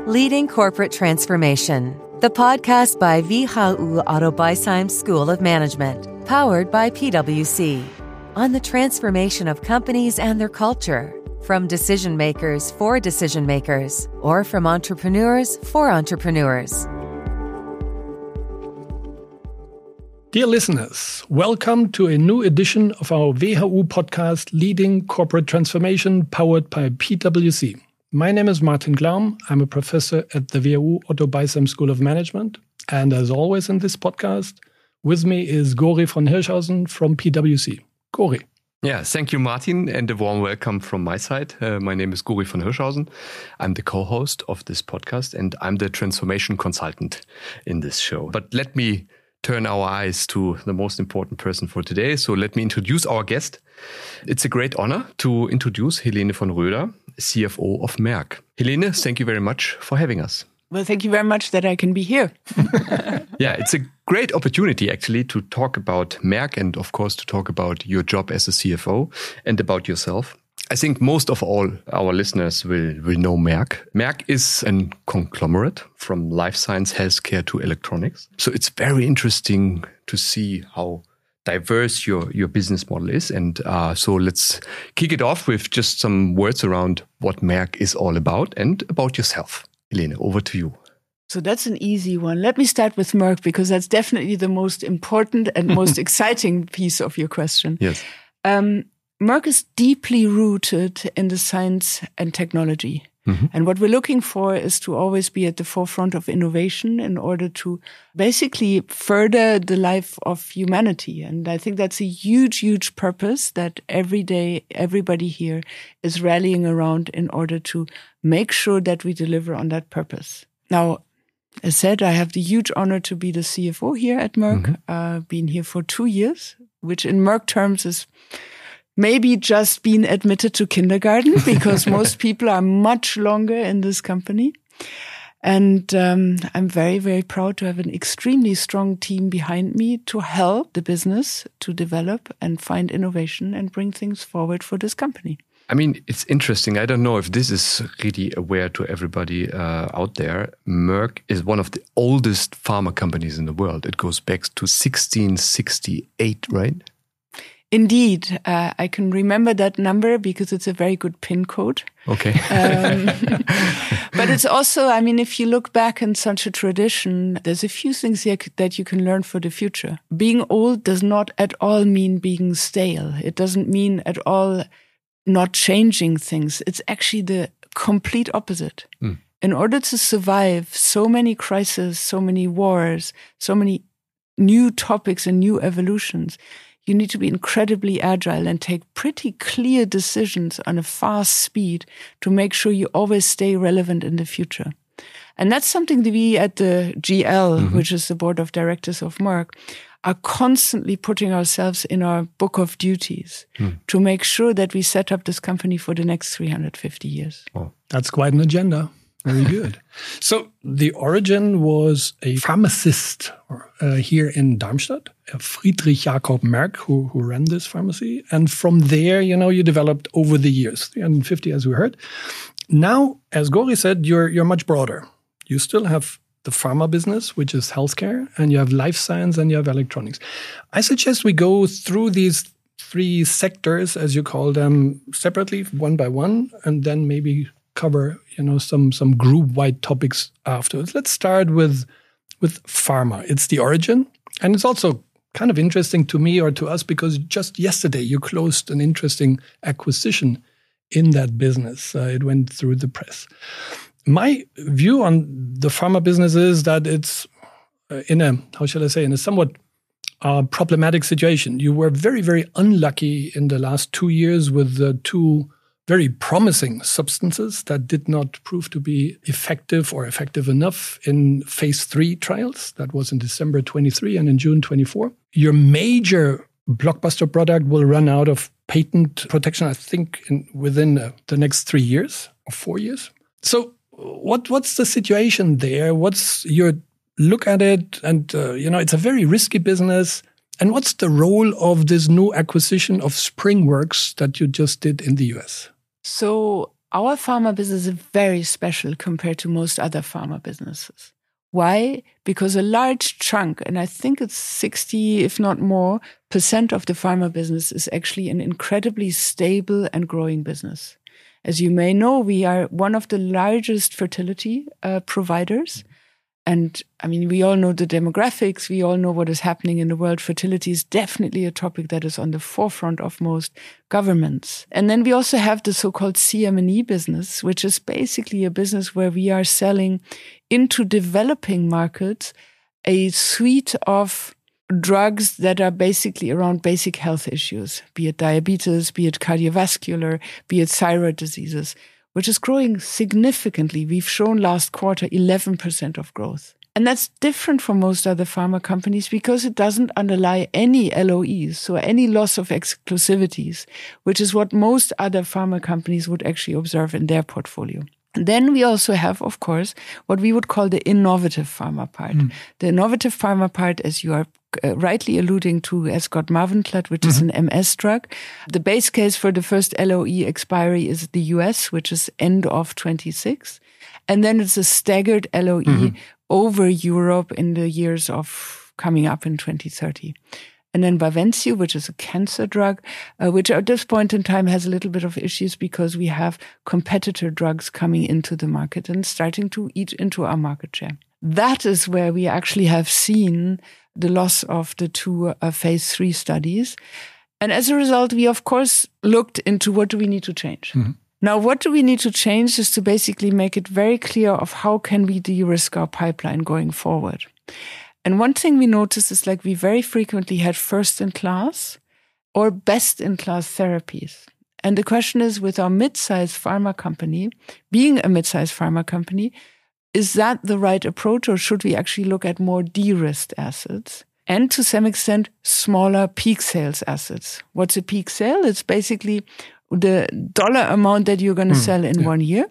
Leading Corporate Transformation, the podcast by WHU Otto Beisheim School of Management, powered by PwC, on the transformation of companies and their culture, from decision makers for decision makers, or from entrepreneurs for entrepreneurs. Dear listeners, welcome to a new edition of our WHU podcast, Leading Corporate Transformation, powered by PwC. My name is Martin Glaum. I'm a professor at the WHU Otto Beisheim School of Management. And as always in this podcast, with me is Gori von Hirschhausen from PwC. Gori. Yeah, thank you, Martin, and a warm welcome from my side. My name is Gori von Hirschhausen. I'm the co-host of this podcast, and I'm the transformation consultant in this show. But let me turn our eyes to the most important person for today. So let me introduce our guest. It's a great honor to introduce Helene von Roeder, CFO of Merck. Helene, thank you very much for having us. Well, thank you very much that I can be here. Yeah, it's a great opportunity actually to talk about Merck and of course to talk about your job as a CFO and about yourself. I think most of all our listeners will know Merck. Merck is a conglomerate from life science, healthcare to electronics. So it's very interesting to see how diverse your business model is. And so let's kick it off with just some words around what Merck is all about and about yourself. Helene, over to you. So that's an easy one. Let me start with Merck because that's definitely the most important and most exciting piece of your question. Yes. Merck is deeply rooted in the science and technology. Mm-hmm. And what we're looking for is to always be at the forefront of innovation in order to basically further the life of humanity. And I think that's a huge, huge purpose that every day everybody here is rallying around in order to make sure that we deliver on that purpose. Now, as said, I have the huge honor to be the CFO here at Merck. Been here for 2 years, which in Merck terms is maybe just being admitted to kindergarten because most people are much longer in this company. And I'm very, very proud to have an extremely strong team behind me to help the business to develop and find innovation and bring things forward for this company. I mean, it's interesting. I don't know if this is really aware to everybody out there. Merck is one of the oldest pharma companies in the world. It goes back to 1668, right? Indeed. I can remember that number because it's a very good PIN code. Okay. But it's also, I mean, if you look back in such a tradition, there's a few things here that you can learn for the future. Being old does not at all mean being stale. It doesn't mean at all not changing things. It's actually the complete opposite. Mm. In order to survive so many crises, so many wars, so many new topics and new evolutions, you need to be incredibly agile and take pretty clear decisions on a fast speed to make sure you always stay relevant in the future. And that's something that we at the GL, which is the board of directors of Merck, are constantly putting ourselves in our book of duties to make sure that we set up this company for the next 350 years. Oh, that's quite an agenda. Very good. So the origin was a pharmacist here in Darmstadt, Friedrich Jakob Merck, who ran this pharmacy. And from there, you developed over the years, 350, as we heard. Now, as Gori said, you're much broader. You still have the pharma business, which is healthcare, and you have life science, and you have electronics. I suggest we go through these 3 sectors, as you call them, separately, one by one, and then maybe cover, some group-wide topics afterwards. Let's start with pharma. It's the origin, and it's also kind of interesting to me or to us because just yesterday you closed an interesting acquisition in that business. It went through the press. My view on the pharma business is that it's in a somewhat problematic situation. You were very, very unlucky in the last 2 years with the 2 very promising substances that did not prove to be effective or effective enough in phase 3 trials. That was in December 23 and in June 24. Your major blockbuster product will run out of patent protection, I think, within the next 3 years or 4 years. So what's the situation there? What's your look at it? And, it's a very risky business. And what's the role of this new acquisition of SpringWorks that you just did in the US? So Our pharma business is very special compared to most other pharma businesses. Why? Because a large chunk, and I think it's 60, if not more, % of the pharma business is actually an incredibly stable and growing business. As you may know, we are one of the largest fertility providers. And I mean, we all know the demographics. We all know what is happening in the world. Fertility is definitely a topic that is on the forefront of most governments. And then we also have the so-called CM&E business, which is basically a business where we are selling into developing markets a suite of drugs that are basically around basic health issues, be it diabetes, be it cardiovascular, be it thyroid diseases, which is growing significantly. We've shown last quarter 11% of growth. And that's different from most other pharma companies because it doesn't underlie any LOEs, so any loss of exclusivities, which is what most other pharma companies would actually observe in their portfolio. And then we also have, of course, what we would call the innovative pharma part. The innovative pharma part, as you are rightly alluding to, has got Mavenclad, which is an MS drug. The base case for the first LOE expiry is the US, which is end of 26. And then it's a staggered LOE over Europe in the years of coming up in 2030. And then Bavencio, which is a cancer drug, which at this point in time has a little bit of issues because we have competitor drugs coming into the market and starting to eat into our market share. That is where we actually have seen the loss of the 2 phase 3 studies. And as a result, we, of course, looked into what do we need to change. Now, what do we need to change is to basically make it very clear of how can we de-risk our pipeline going forward. And one thing we noticed is like we very frequently had first-in-class or best-in-class therapies. And the question is, with our mid-sized pharma company, being a mid-sized pharma company, is that the right approach, or should we actually look at more de-risked assets? And to some extent, smaller peak sales assets. What's a peak sale? It's basically the dollar amount that you're going to sell in 1 year.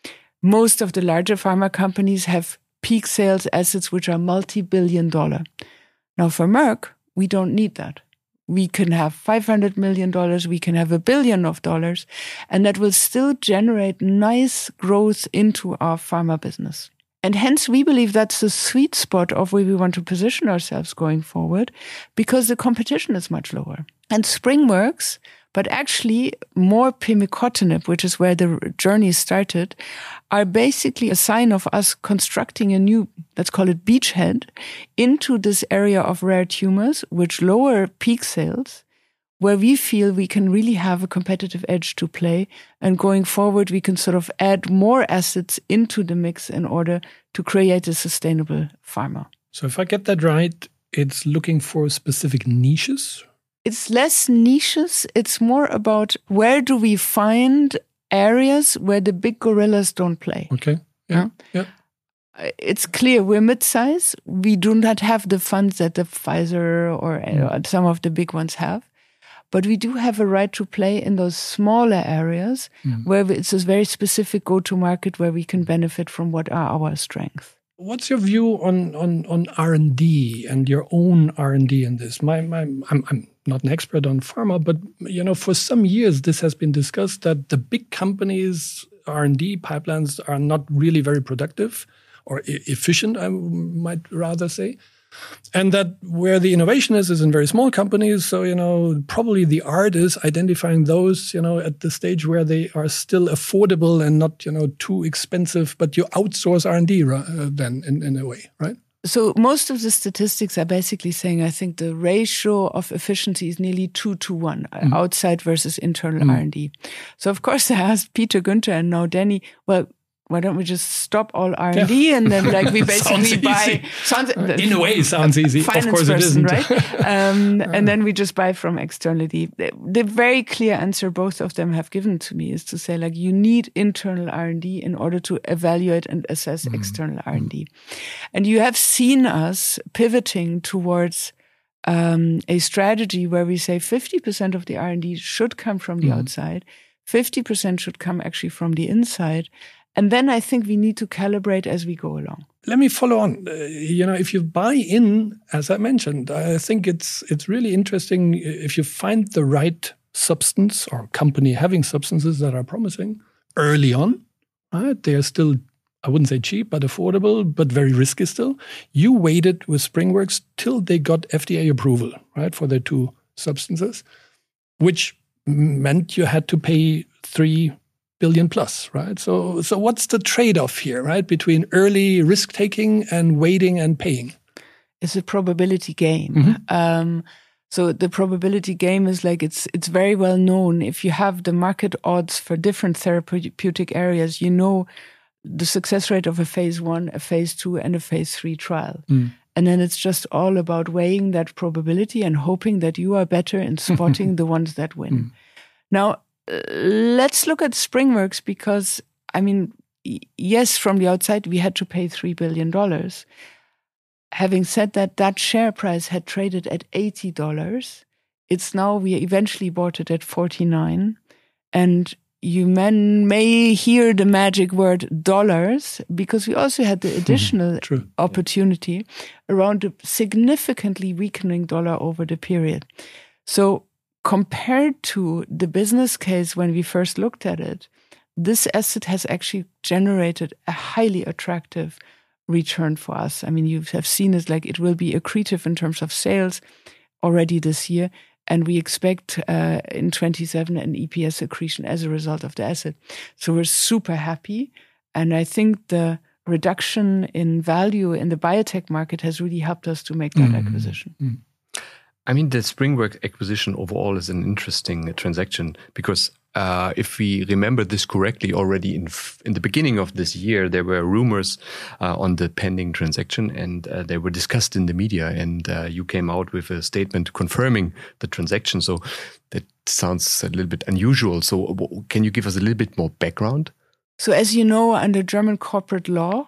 Most of the larger pharma companies have peak sales assets which are multi-billion dollar. Now for Merck, we don't need that. We can have $500 million, we can have $1 billion, and that will still generate nice growth into our pharma business. And hence we believe that's the sweet spot of where we want to position ourselves going forward because the competition is much lower. And SpringWorks, but actually more pimicotinib, which is where the journey started, are basically a sign of us constructing a new, let's call it beachhead, into this area of rare tumors, which lower peak sales, where we feel we can really have a competitive edge to play. And going forward, we can sort of add more assets into the mix in order to create a sustainable pharma. So if I get that right, it's looking for specific niches? It's less niches. It's more about where do we find areas where the big gorillas don't play. Okay. Yeah. It's clear we're mid-size. We do not have the funds that the Pfizer or some of the big ones have. But we do have a right to play in those smaller areas where it's a very specific go-to-market where we can benefit from what are our strengths. What's your view on R&D and your own R&D in this? I'm not an expert on pharma, but for some years this has been discussed that the big companies' R&D pipelines are not really very productive or efficient, I might rather say. And that where the innovation is in very small companies. So, probably the art is identifying those, at the stage where they are still affordable and not, too expensive, but you outsource R&D then in a way, right? So most of the statistics are basically saying, I think the ratio of efficiency is nearly 2 to 1, outside versus internal R&D. So of course I asked Peter, Günther, and now Danny, well, why don't we just stop all R&D and then we basically buy... in a way, it sounds easy. Of course it isn't. Right? And then we just buy from externally. The very clear answer both of them have given to me is to say, you need internal R&D in order to evaluate and assess external R&D. And you have seen us pivoting towards a strategy where we say 50% of the R&D should come from the outside, 50% should come actually from the inside. And then I think we need to calibrate as we go along. Let me follow on. If you buy in, as I mentioned, I think it's really interesting if you find the right substance or company having substances that are promising early on, right? They are still, I wouldn't say cheap, but affordable, but very risky still. You waited with SpringWorks till they got FDA approval, right, for their 2 substances, which meant you had to pay 3 billion plus, right? So what's the trade-off here, right, between early risk-taking and waiting and paying? It's a probability game. So the probability game is like it's very well known. If you have the market odds for different therapeutic areas, you know the success rate of a phase 1, a phase 2, and a phase 3 trial. And then it's just all about weighing that probability and hoping that you are better in spotting the ones that win. Now, let's look at SpringWorks because, I mean, yes, from the outside, we had to pay $3 billion. Having said that, that share price had traded at $80. It's now, we eventually bought it at $49. And you may hear the magic word dollars because we also had the additional opportunity around a significantly weakening dollar over the period. So compared to the business case when we first looked at it, this asset has actually generated a highly attractive return for us. I mean, you have seen it, like it will be accretive in terms of sales already this year. And we expect in 27 an EPS accretion as a result of the asset. So we're super happy. And I think the reduction in value in the biotech market has really helped us to make that acquisition. I mean, the SpringWorks acquisition overall is an interesting transaction because if we remember this correctly, already in the beginning of this year, there were rumors on the pending transaction and they were discussed in the media and you came out with a statement confirming the transaction. So that sounds a little bit unusual. So can you give us a little bit more background? So as you know, under German corporate law,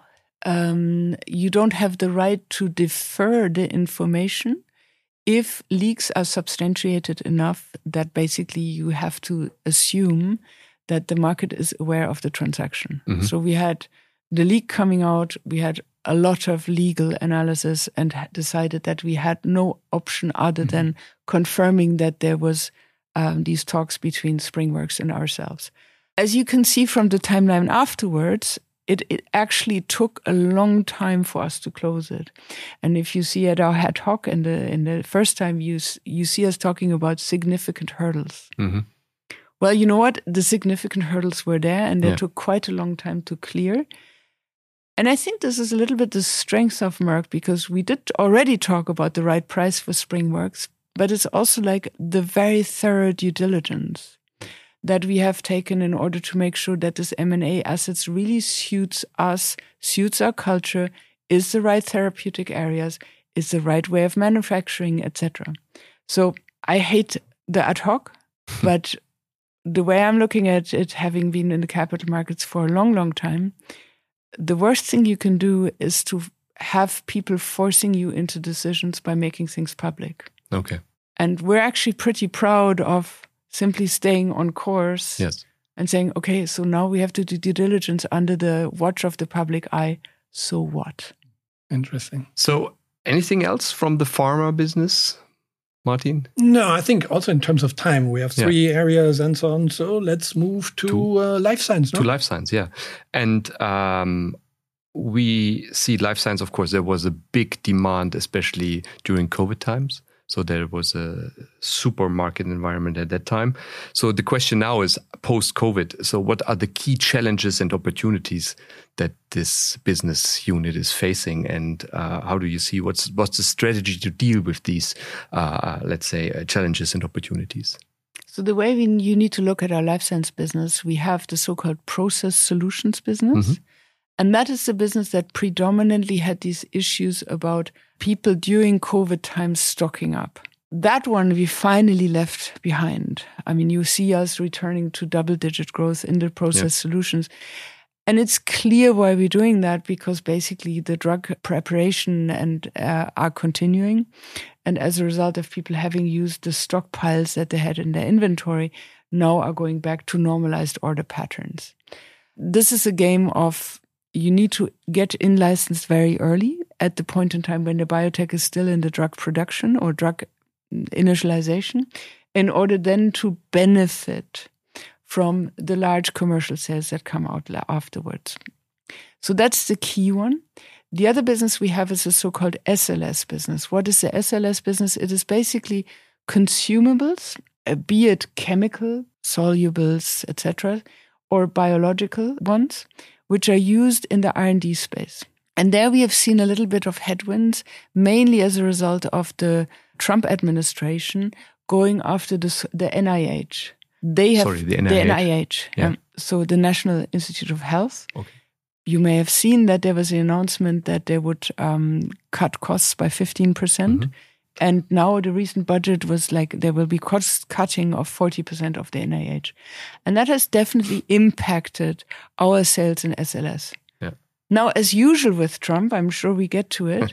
you don't have the right to defer the information if leaks are substantiated enough that basically you have to assume that the market is aware of the transaction. So we had the leak coming out, we had a lot of legal analysis and decided that we had no option other than confirming that there was these talks between SpringWorks and ourselves. As you can see from the timeline afterwards, it actually took a long time for us to close it. And if you see at our ad hoc in the first time, you see us talking about significant hurdles. Well, you know what? The significant hurdles were there and they took quite a long time to clear. And I think this is a little bit the strength of Merck because we did already talk about the right price for SpringWorks, but it's also like the very thorough due diligence that we have taken in order to make sure that this M&A assets really suits us, suits our culture, is the right therapeutic areas, is the right way of manufacturing, etc. So I hate the ad hoc, but the way I'm looking at it, having been in the capital markets for a long, long time, the worst thing you can do is to have people forcing you into decisions by making things public. Okay. And we're actually pretty proud of simply staying on course and saying, okay, so now we have to do due diligence under the watch of the public eye. So what? Interesting. So anything else from the pharma business, Martin? No, I think also in terms of time, we have 3 areas and so on. So let's move to life science. No? To life science, yeah. And we see life science, of course, there was a big demand, especially during COVID times. So there was a supermarket environment at that time. So the question now is post-COVID. So what are the key challenges and opportunities that this business unit is facing? And how do you see what's the strategy to deal with these, let's say, challenges and opportunities? So the way you need to look at our life science business, we have the so-called process solutions business. And that is the business that predominantly had these issues about people during COVID times stocking up. That one we finally left behind. I mean, you see us returning to double-digit growth in the process solutions. And it's clear why we're doing that, because basically the drug preparation and are continuing. And as a result of people having used the stockpiles that they had in their inventory, now are going back to normalized order patterns. This is a game of you need to get in-licensed very early at the point in time when the biotech is still in the drug production or drug initialization in order then to benefit from the large commercial sales that come out afterwards. So that's the key one. The other business we have is a so-called SLS business. What is the SLS business? It is basically consumables, be it chemical, solubles, etc., or biological ones, which are used in the R&D space. And there we have seen a little bit of headwinds, mainly as a result of the Trump administration going after the NIH. They have the NIH. Yeah. So the National Institute of Health. Okay. You may have seen that there was an announcement that they would cut costs by 15%. Mm-hmm. And now the recent budget was like there will be cost cutting of 40% of the NIH. And that has definitely impacted our sales in SLS. Yeah. Now, as usual with Trump, I'm sure we get to it.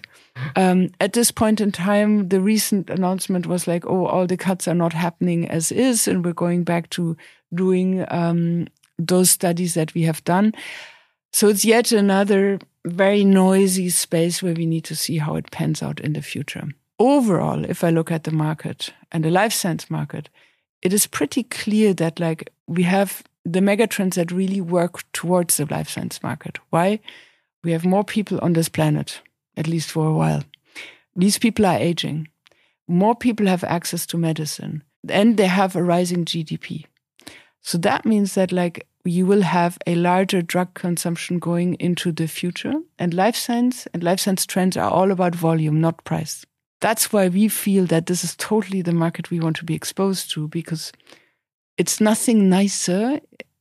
At this point in time, the recent announcement was like, oh, all the cuts are not happening as is, and we're going back to doing those studies that we have done. So it's yet another very noisy space where we need to see how it pans out in the future. Overall, if I look at the market and the life science market, it is pretty clear that like we have the megatrends that really work towards the life science market. Why? We have more people on this planet, at least for a while. These people are aging. More people have access to medicine, and they have a rising GDP. So that means that like you will have a larger drug consumption going into the future. And life science trends are all about volume, not price. That's why we feel that this is totally the market we want to be exposed to, because it's nothing nicer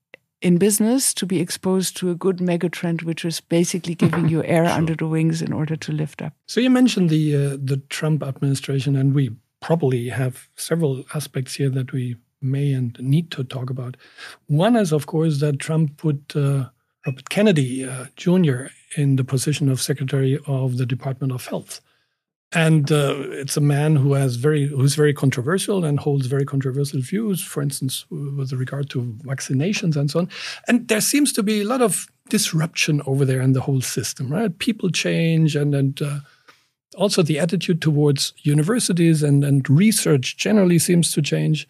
in business to be exposed to a good megatrend, which is basically giving you air under the wings in order to lift up. So you mentioned the Trump administration, and we probably have several aspects here that we may and need to talk about. One is, of course, that Trump put Robert Kennedy Jr. in the position of Secretary of the Department of Health. And it's a man who's very controversial and holds very controversial views, for instance, with regard to vaccinations and so on. And there seems to be a lot of disruption over there in the whole system, right? People change, and also the attitude towards universities and research generally seems to change.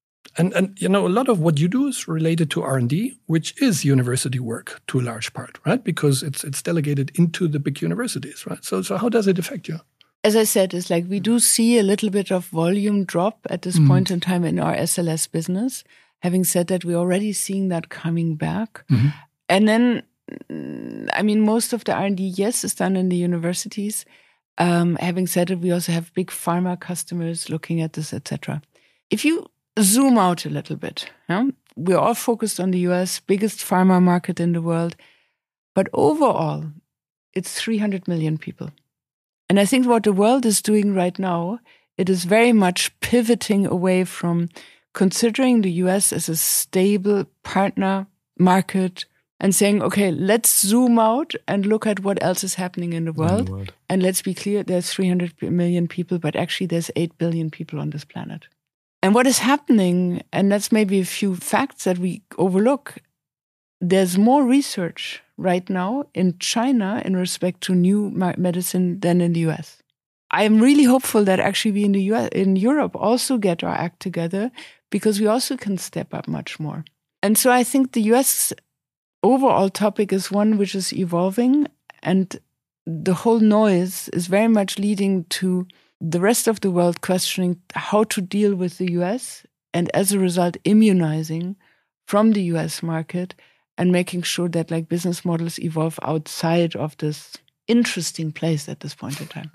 And you know, a lot of what you do is related to R&D, which is university work to a large part, right? Because it's delegated into the big universities, right? So how does it affect you? As I said, it's like we do see a little bit of volume drop at this point in time in our SLS business. Having said that, we're already seeing that coming back. Mm-hmm. And then, I mean, most of the R&D, yes, is done in the universities. Having said it, we also have big pharma customers looking at this, etc. If you zoom out a little bit, we're all focused on the US, biggest pharma market in the world. But overall, it's 300 million people. And I think what the world is doing right now, it is very much pivoting away from considering the US as a stable partner market and saying, okay, let's zoom out and look at what else is happening in the world. And let's be clear, there's 300 million people, but actually there's 8 billion people on this planet. And what is happening, and that's maybe a few facts that we overlook, there's more research right now in China in respect to new medicine than in the US. I am really hopeful that actually we in Europe also get our act together, because we also can step up much more. And so I think the US overall topic is one which is evolving, and the whole noise is very much leading to the rest of the world questioning how to deal with the US, and as a result immunizing from the US market and making sure that like business models evolve outside of this interesting place at this point in time.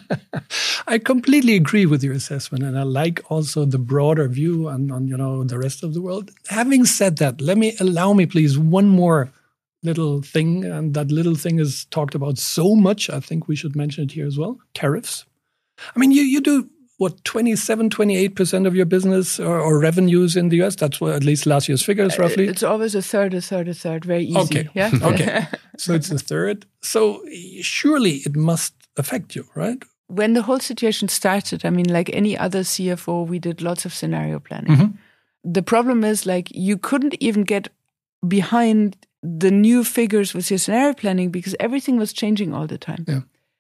I completely agree with your assessment, and I like also the broader view on the rest of the world. Having said that, allow me please one more little thing, and that little thing is talked about so much, I think we should mention it here as well: tariffs. I mean, you do, 27, 28% of your business or revenues in the US? That's what, at least last year's figures, roughly? It's always a third. Very easy. Okay. Yeah? Okay. So it's a third. So surely it must affect you, right? When the whole situation started, I mean, like any other CFO, we did lots of scenario planning. Mm-hmm. The problem is, like, you couldn't even get behind the new figures with your scenario planning because everything was changing all the time. Yeah.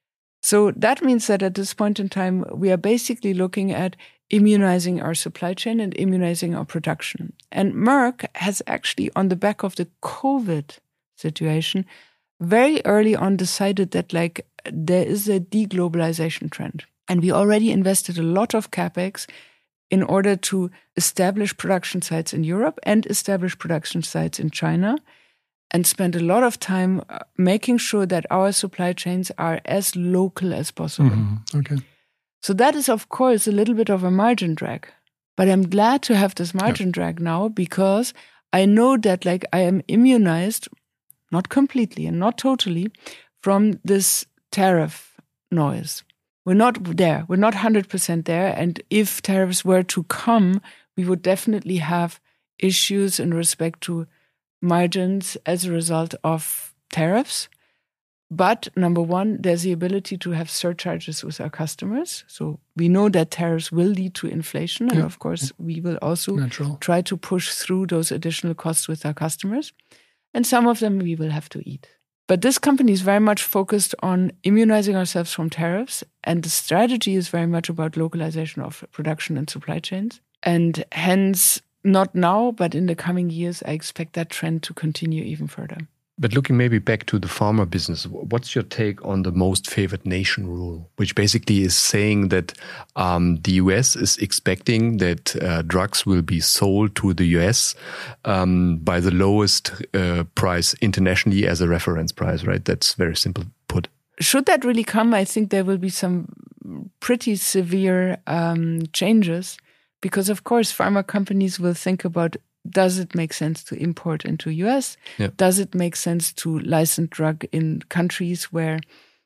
So that means that at this point in time, we are basically looking at immunizing our supply chain and immunizing our production. And Merck has actually, on the back of the COVID situation, very early on decided that there is a deglobalization trend. And we already invested a lot of CapEx in order to establish production sites in Europe and establish production sites in China, and spend a lot of time making sure that our supply chains are as local as possible. Mm-hmm. Okay. So that is, of course, a little bit of a margin drag. But I'm glad to have this margin drag now, because I know that I am immunized, not completely and not totally, from this tariff noise. We're not there. We're not 100% there. And if tariffs were to come, we would definitely have issues in respect to margins as a result of tariffs. But number one, there's the ability to have surcharges with our customers. So we know that tariffs will lead to inflation. And of course, we will also try to push through those additional costs with our customers. And some of them we will have to eat. But this company is very much focused on immunizing ourselves from tariffs. And the strategy is very much about localization of production and supply chains. And hence, not now, but in the coming years, I expect that trend to continue even further. But looking maybe back to the pharma business, what's your take on the most favored nation rule, which basically is saying that the US is expecting that drugs will be sold to the US by the lowest price internationally as a reference price, right? That's very simple put. Should that really come, I think there will be some pretty severe changes, because, of course, pharma companies will think about, does it make sense to import into US? Yeah. Does it make sense to license drug in countries where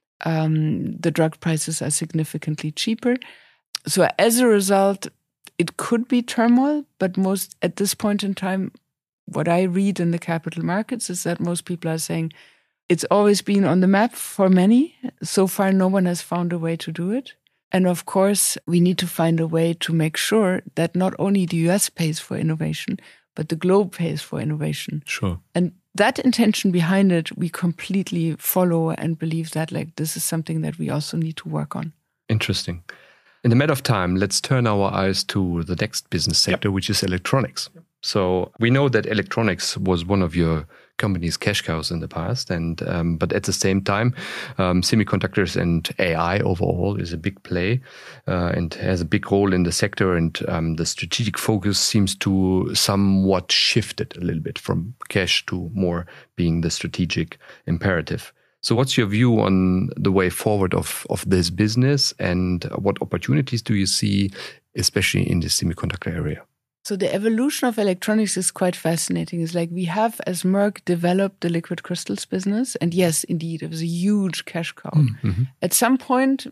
the drug prices are significantly cheaper? So as a result, it could be turmoil, but at this point in time, what I read in the capital markets is that most people are saying it's always been on the map for many. So far, no one has found a way to do it. And of course, we need to find a way to make sure that not only the US pays for innovation, but the globe pays for innovation. Sure. And that intention behind it, we completely follow and believe that this is something that we also need to work on. Interesting. In the matter of time, let's turn our eyes to the next business sector, which is electronics. So we know that electronics was one of your company's cash cows in the past, and but at the same time, semiconductors and AI overall is a big play and has a big role in the sector. And the strategic focus seems to somewhat shifted a little bit from cash to more being the strategic imperative. So what's your view on the way forward of this business, and what opportunities do you see, especially in the semiconductor area? So the evolution of electronics is quite fascinating. It's we have, as Merck, developed the liquid crystals business. And yes, indeed, it was a huge cash cow. Mm-hmm. At some point,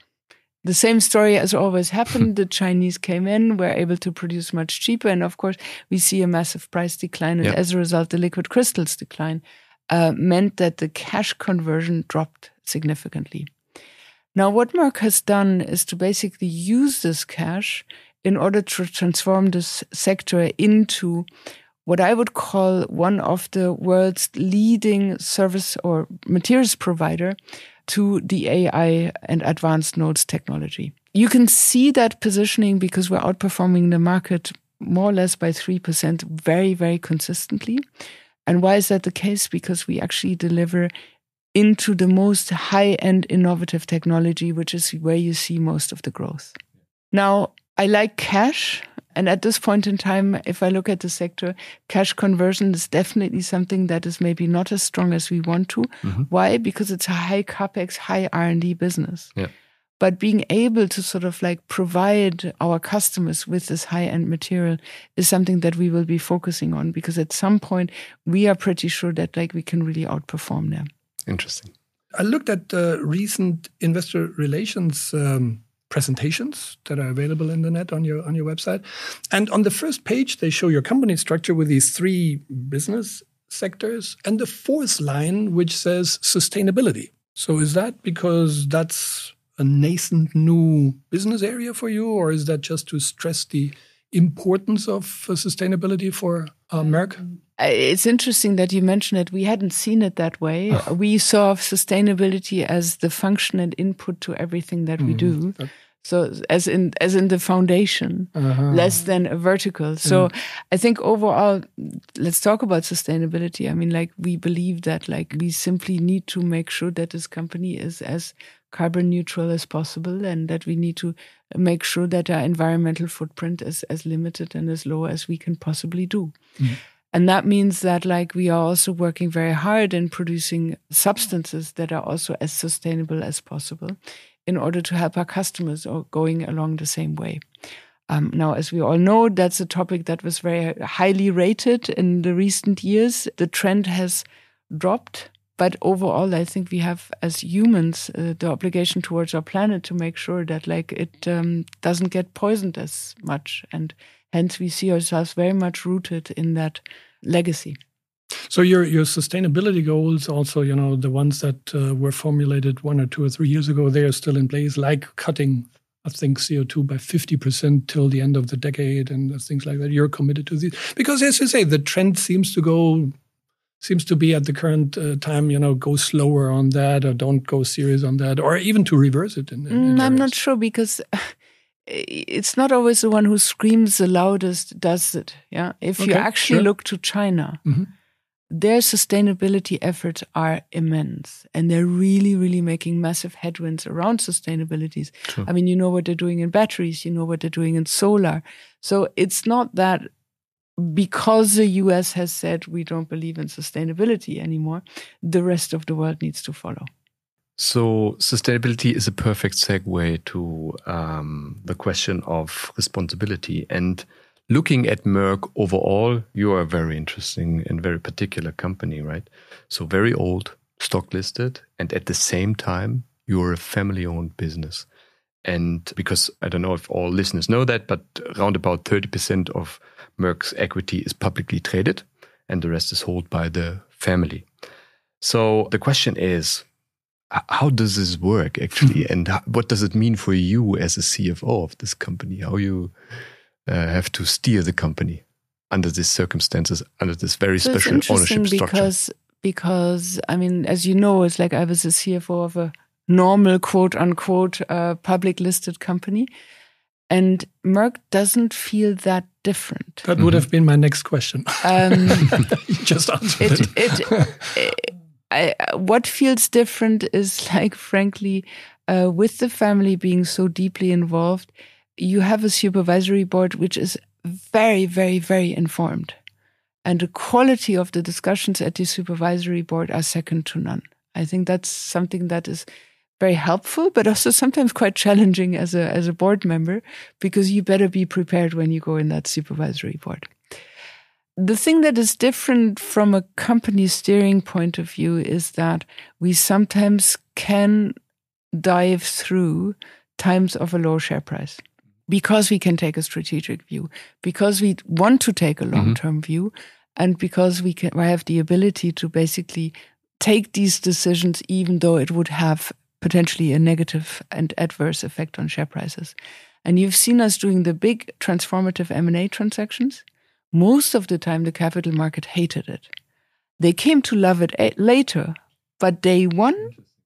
the same story as always happened. The Chinese came in, were able to produce much cheaper. And of course, we see a massive price decline. And as a result, the liquid crystals decline meant that the cash conversion dropped significantly. Now, what Merck has done is to basically use this cash in order to transform this sector into what I would call one of the world's leading service or materials provider to the AI and advanced nodes technology. You can see that positioning because we're outperforming the market more or less by 3% very, very consistently. And why is that the case? Because we actually deliver into the most high-end innovative technology, which is where you see most of the growth. Now, I like cash. And at this point in time, if I look at the sector, cash conversion is definitely something that is maybe not as strong as we want to. Mm-hmm. Why? Because it's a high CapEx, high R&D business. Yeah. But being able to provide our customers with this high-end material is something that we will be focusing on, because at some point we are pretty sure that we can really outperform them. Interesting. I looked at recent investor relations presentations that are available in the net on your website. And on the first page, they show your company structure with these 3 business sectors and the 4th line, which says sustainability. So is that because that's a nascent new business area for you, or is that just to stress the importance of sustainability for Merck? It's interesting that you mentioned it. We hadn't seen it that way. We saw sustainability as the function and input to everything that we do. So as in the foundation, less than a vertical. So I think overall, let's talk about sustainability. I mean, like, we believe that, like, we simply need to make sure that this company is as carbon neutral as possible, and that we need to make sure that our environmental footprint is as limited and as low as we can possibly do. And that means that, like, we are also working very hard in producing substances that are also as sustainable as possible, in order to help our customers going along the same way. Now, as we all know, that's a topic that was very highly rated in the recent years. The trend has dropped, but overall, I think we have, as humans, the obligation towards our planet to make sure that, like, it doesn't get poisoned as much. And hence, we see ourselves very much rooted in that legacy. So your sustainability goals, also, you know, the ones that were formulated 1 or 2 or 3 years ago, they are still in place, like cutting, I think, CO2 by 50% till the end of the decade and things like that. You're committed to these because, as you say, the trend seems to be at the current time, you know, go slower on that, or don't go serious on that, or even to reverse it. I'm not sure, because it's not always the one who screams the loudest does it. Yeah, if you actually look to China. Their sustainability efforts are immense, and they're really, really making massive headwinds around sustainability. Sure. I mean, you know what they're doing in batteries, you know what they're doing in solar. So it's not that because the US has said we don't believe in sustainability anymore, the rest of the world needs to follow. So sustainability is a perfect segue to the question of responsibility. And looking at Merck overall, you are a very interesting and very particular company, right? So very old, stock listed, and at the same time, you're a family-owned business. And because I don't know if all listeners know that, but around about 30% of Merck's equity is publicly traded, and the rest is held by the family. So the question is, how does this work actually? And what does it mean for you as a CFO of this company? How you have to steer the company under these circumstances, under this very special ownership structure? Because, I mean, as you know, it's like I was a CFO of a normal, quote unquote, public listed company. And Merck doesn't feel that different. That would have been my next question. You just answered it. What feels different is, like, frankly, with the family being so deeply involved, you have a supervisory board which is very, very, very informed. And the quality of the discussions at the supervisory board are second to none. I think that's something that is very helpful, but also sometimes quite challenging as a board member, because you better be prepared when you go in that supervisory board. The thing that is different from a company steering point of view is that we sometimes can dive through times of a low share price, because we can take a strategic view, because we want to take a long-term view, and because we have the ability to basically take these decisions even though it would have potentially a negative and adverse effect on share prices. And you've seen us doing the big transformative M&A transactions. Most of the time, the capital market hated it. They came to love it later, but day one,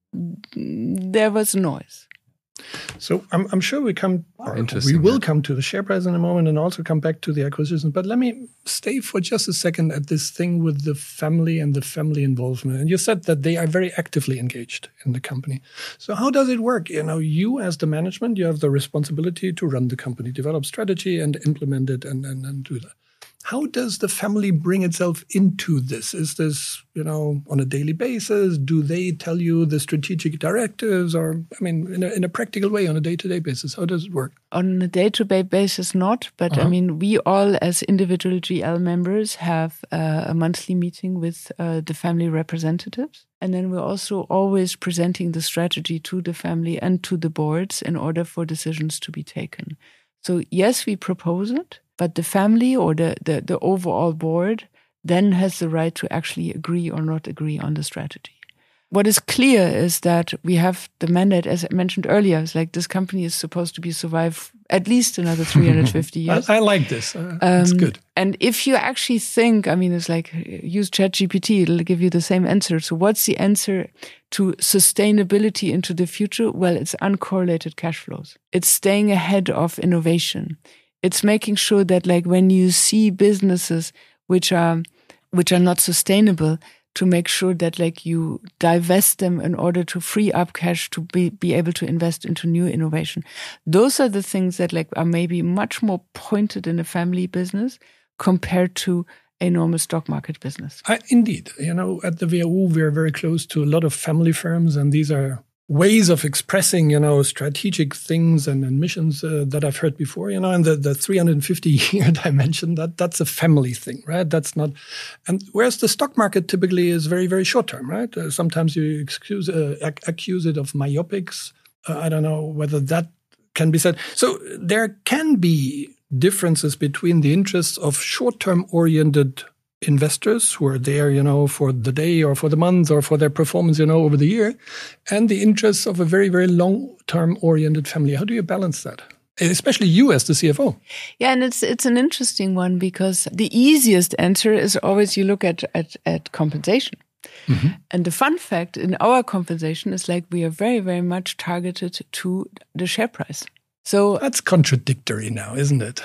there was noise. So I'm sure we will come to the share price in a moment, and also come back to the acquisition. But let me stay for just a second at this thing with the family and the family involvement. And you said that they are very actively engaged in the company. So how does it work? You know, you as the management, you have the responsibility to run the company, develop strategy and implement it and do that. How does the family bring itself into this? Is this, you know, on a daily basis? Do they tell you the strategic directives, or, I mean, in a practical way, on a day-to-day basis? How does it work? On a day-to-day basis, not. But I mean, we all, as individual GL members, have a monthly meeting with the family representatives. And then we're also always presenting the strategy to the family and to the boards in order for decisions to be taken. So yes, we propose it, but the family or the overall board then has the right to actually agree or not agree on the strategy. What is clear is that we have the mandate, as I mentioned earlier, it's like this company is supposed to survive at least another 350 years. I like this. It's good. And if you actually think, I mean, it's like use ChatGPT, it'll give you the same answer. So what's the answer to sustainability into the future? Well, it's uncorrelated cash flows. It's staying ahead of innovation. It's making sure that like when you see businesses which are not sustainable, to make sure that like you divest them in order to free up cash to be able to invest into new innovation. Those are the things that like are maybe much more pointed in a family business compared to a normal stock market business. Indeed. At the WHU, we're very close to a lot of family firms, and these are ways of expressing, strategic things and missions that I've heard before, and the 350-year dimension, that's a family thing, right? That's not, and whereas the stock market typically is very, very short term, right? Sometimes you accuse it of myopics. I don't know whether that can be said. So there can be differences between the interests of short-term oriented investors who are there, for the day or for the month or for their performance, over the year, and the interests of a very, very long-term oriented family. How do you balance that? Especially you as the CFO. Yeah, and it's an interesting one because the easiest answer is always you look at compensation. Mm-hmm. And the fun fact in our compensation is like we are very, very much targeted to the share price. So that's contradictory now, isn't it?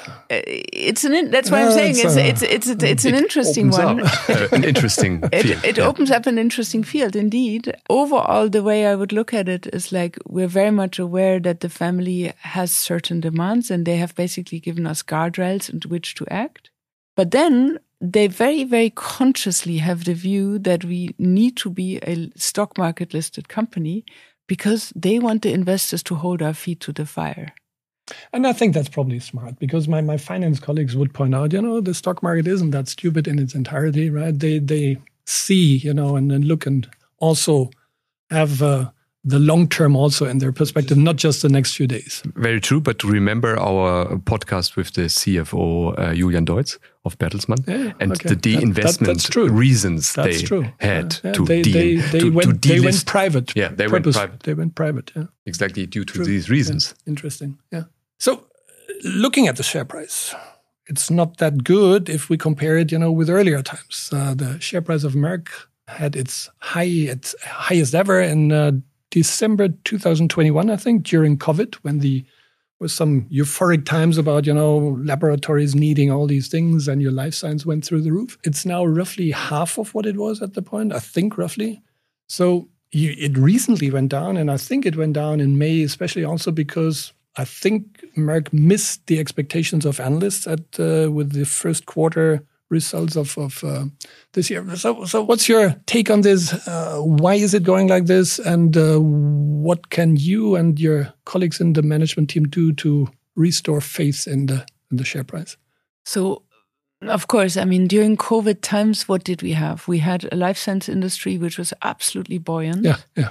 That's why I'm saying it's an interesting one. An interesting field. It opens up an interesting field, indeed. Overall, the way I would look at it is like we're very much aware that the family has certain demands, and they have basically given us guardrails into which to act. But then they very, very consciously have the view that we need to be a stock market listed company because they want the investors to hold our feet to the fire. And I think that's probably smart because my finance colleagues would point out, the stock market isn't that stupid in its entirety, right? They see, and then look and also have the long term also in their perspective, not just the next few days. Very true. But remember our podcast with the CFO, Julian Deutz of Bertelsmann, and the de-investment reasons they had to they went private. Yeah, they went private. They went private, yeah. Exactly due to these reasons. Yeah. Interesting, yeah. So looking at the share price, it's not that good if we compare it, with earlier times. The share price of Merck had its highest ever in December 2021, I think, during COVID, when there was some euphoric times about, laboratories needing all these things and your life science went through the roof. It's now roughly half of what it was at the point, I think, roughly. So it recently went down, and I think it went down in May, especially also because I think Merck missed the expectations of analysts with the first quarter results of this year. So what's your take on this? Why is it going like this? And what can you and your colleagues in the management team do to restore faith in the share price? So, of course, I mean, during COVID times, what did we have? We had a life science industry which was absolutely buoyant. Yeah.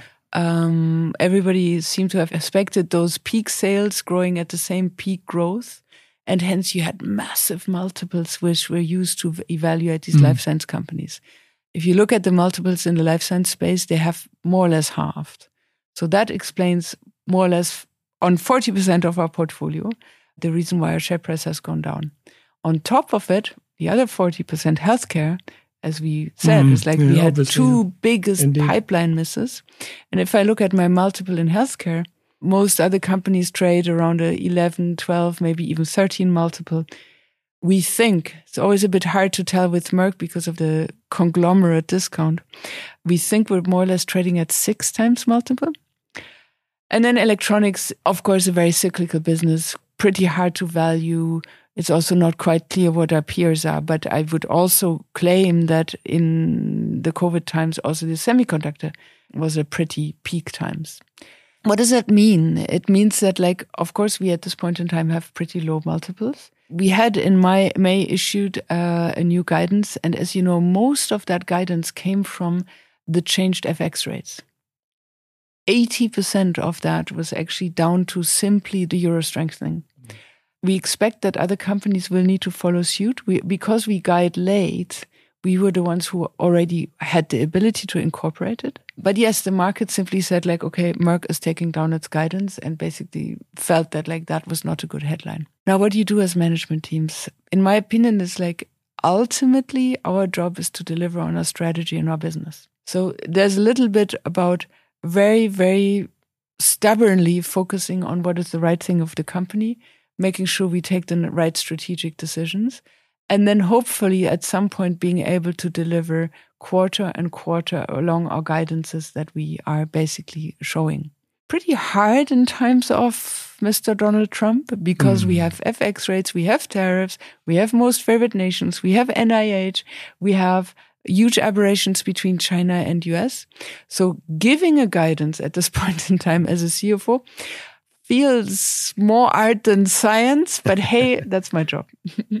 Everybody seemed to have expected those peak sales growing at the same peak growth. And hence you had massive multiples which were used to evaluate these life science companies. If you look at the multiples in the life science space, they have more or less halved. So that explains more or less on 40% of our portfolio, the reason why our share price has gone down. On top of it, the other 40% healthcare, as we said, is like we had two biggest pipeline misses. And if I look at my multiple in healthcare, most other companies trade around a 11, 12, maybe even 13 multiple. We think, it's always a bit hard to tell with Merck because of the conglomerate discount. We think we're more or less trading at 6 times multiple. And then electronics, of course, a very cyclical business, pretty hard to value. It's also not quite clear what our peers are. But I would also claim that in the COVID times, also the semiconductor was a pretty peak times. What does that mean? It means that, like, of course, we at this point in time have pretty low multiples. We had in May issued a new guidance. And as you know, most of that guidance came from the changed FX rates. 80% of that was actually down to simply the euro strengthening. We expect that other companies will need to follow suit. Because we guide late, We were the ones who already had the ability to incorporate it. But yes, the market simply said like, okay, Merck is taking down its guidance, and basically felt that like that was not a good headline. Now, what do you do as management teams? In my opinion, is like ultimately our job is to deliver on our strategy and our business. So there's a little bit about very, very stubbornly focusing on what is the right thing of the company, making sure we take the right strategic decisions, and then hopefully at some point being able to deliver quarter and quarter along our guidances that we are basically showing. Pretty hard in times of Mr. Donald Trump, because we have FX rates, we have tariffs, we have most favored nations, we have NIH, we have huge aberrations between China and US. So giving a guidance at this point in time as a CFO feels more art than science, but hey, that's my job.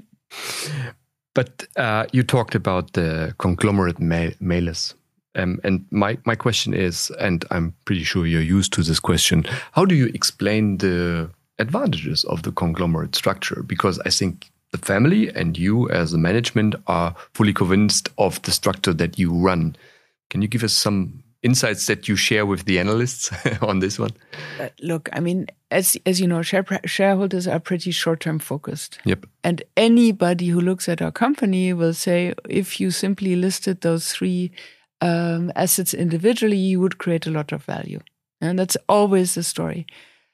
But you talked about the conglomerate malus. And my question is, and I'm pretty sure you're used to this question, how do you explain the advantages of the conglomerate structure? Because I think the family and you as a management are fully convinced of the structure that you run. Can you give us some insights that you share with the analysts on this one? Look, I mean, as you know, shareholders are pretty short-term focused. Yep. And anybody who looks at our company will say, if you simply listed those three assets individually, you would create a lot of value. And that's always the story.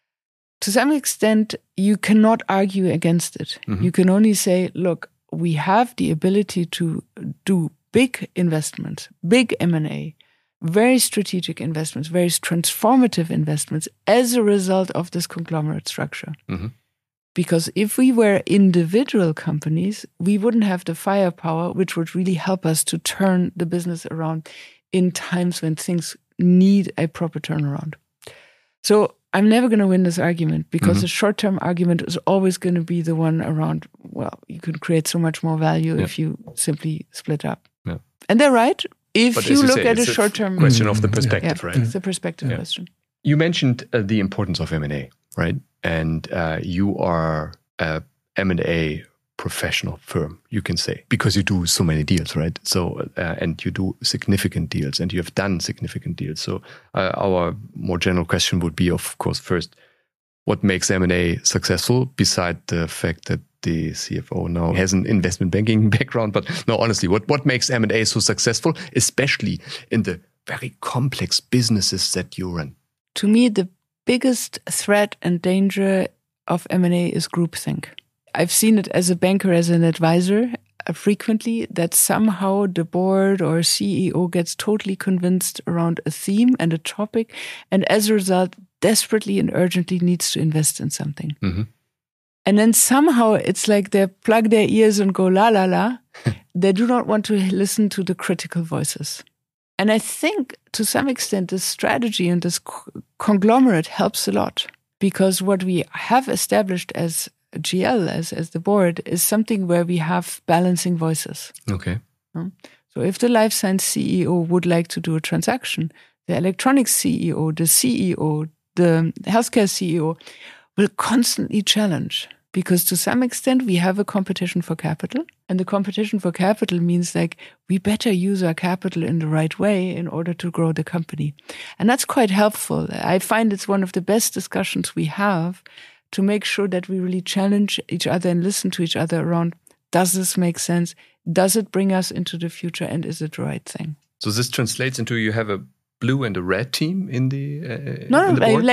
To some extent, you cannot argue against it. Mm-hmm. You can only say, look, we have the ability to do big investments, big M&A, very strategic investments, very transformative investments as a result of this conglomerate structure. Mm-hmm. Because if we were individual companies, we wouldn't have the firepower, which would really help us to turn the business around in times when things need a proper turnaround. So I'm never going to win this argument, because the short-term argument is always going to be the one around, well, you can create so much more value if you simply split up. Yeah. And they're right. If you look at a short-term question of the perspective, right? It's a perspective question. You mentioned the importance of M&A, right? And you are a M&A professional firm, you can say, because you do so many deals, right? So, and you do significant deals, and you have done significant deals. So our more general question would be, of course, first, what makes M&A successful, beside the fact that the CFO now has an investment banking background? But no, honestly, what makes M&A so successful, especially in the very complex businesses that you run? To me, the biggest threat and danger of M&A is groupthink. I've seen it as a banker, as an advisor, frequently, that somehow the board or CEO gets totally convinced around a theme and a topic, and as a result, desperately and urgently needs to invest in something. Mm-hmm. And then somehow it's like they plug their ears and go, la, la, la. They do not want to listen to the critical voices. And I think to some extent, this strategy and this conglomerate helps a lot, because what we have established as GL, as the board, is something where we have balancing voices. Okay. So if the life science CEO would like to do a transaction, the electronics CEO, the CEO, the healthcare CEO will constantly challenge. Because to some extent, we have a competition for capital. And the competition for capital means like we better use our capital in the right way in order to grow the company. And that's quite helpful. I find it's one of the best discussions we have to make sure that we really challenge each other and listen to each other around, does this make sense? Does it bring us into the future? And is it the right thing? So this translates into you have a blue and a red team in the no, in the board?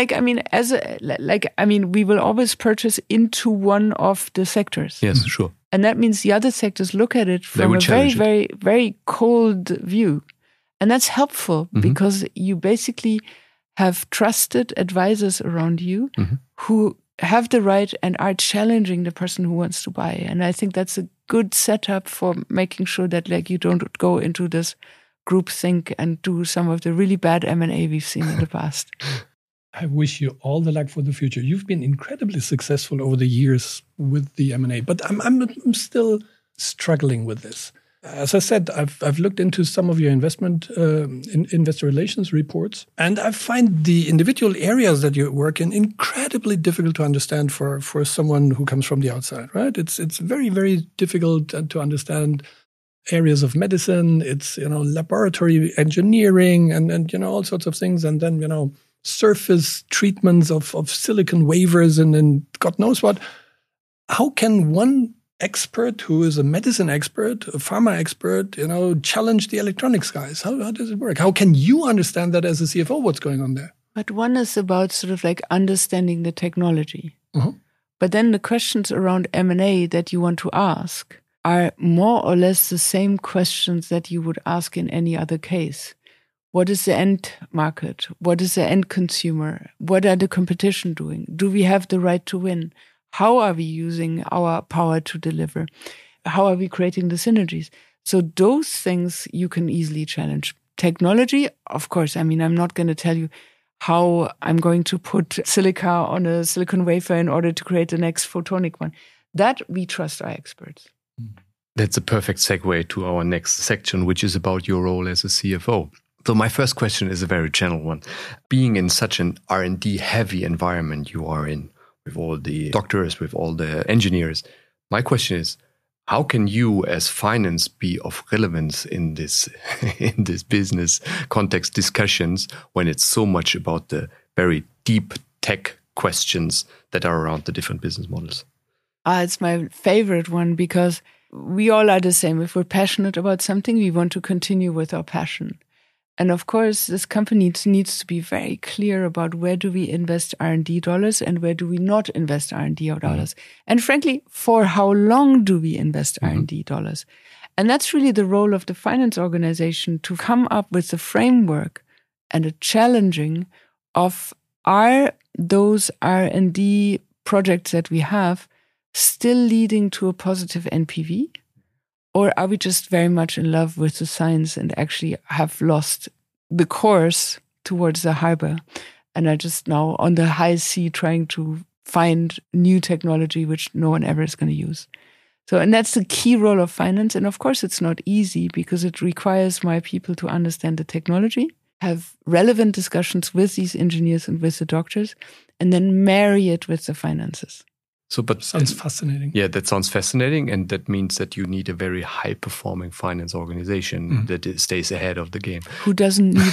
We will always purchase into one of the sectors. Yes, sure. And that means the other sectors look at it from a very, very, very cold view. And that's helpful because you basically have trusted advisors around you who have the right and are challenging the person who wants to buy. And I think that's a good setup for making sure that like you don't go into this groupthink and do some of the really bad M&A we've seen in the past. I wish you all the luck for the future. You've been incredibly successful over the years with the M&A, but I'm still struggling with this. As I said, I've looked into some of your investor relations reports, and I find the individual areas that you work in incredibly difficult to understand for someone who comes from the outside, right? It's very, very difficult to understand areas of medicine. It's, laboratory engineering and all sorts of things. And then, surface treatments of silicon wafers and God knows what. How can one expert who is a medicine expert, a pharma expert, challenge the electronics guys? How does it work? How can you understand that as a CFO, what's going on there? But one is about sort of like understanding the technology. Mm-hmm. But then the questions around M&A that you want to ask are more or less the same questions that you would ask in any other case. What is the end market? What is the end consumer? What are the competition doing? Do we have the right to win? How are we using our power to deliver? How are we creating the synergies? So those things you can easily challenge. Technology, of course, I'm not going to tell you how I'm going to put silica on a silicon wafer in order to create the next photonic one. That we trust our experts. That's a perfect segue to our next section, which is about your role as a CFO. So my first question is a very general one. Being in such an R&D heavy environment you are in, with all the doctors, with all the engineers, my question is, how can you as finance be of relevance in this business context discussions when it's so much about the very deep tech questions that are around the different business models? It's my favorite one because we all are the same. If we're passionate about something, we want to continue with our passion. And of course, this company needs to be very clear about where do we invest R&D dollars and where do we not invest R&D dollars. Mm-hmm. And frankly, for how long do we invest R&D dollars? And that's really the role of the finance organization to come up with a framework and a challenging of, are those R&D projects that we have still leading to a positive NPV? Or are we just very much in love with the science and actually have lost the course towards the harbor and are just now on the high sea trying to find new technology which no one ever is going to use? So, and that's the key role of finance. And of course, it's not easy because it requires my people to understand the technology, have relevant discussions with these engineers and with the doctors, and then marry it with the finances. So, but sounds fascinating. Yeah, that sounds fascinating. And that means that you need a very high performing finance organization that stays ahead of the game. Who doesn't need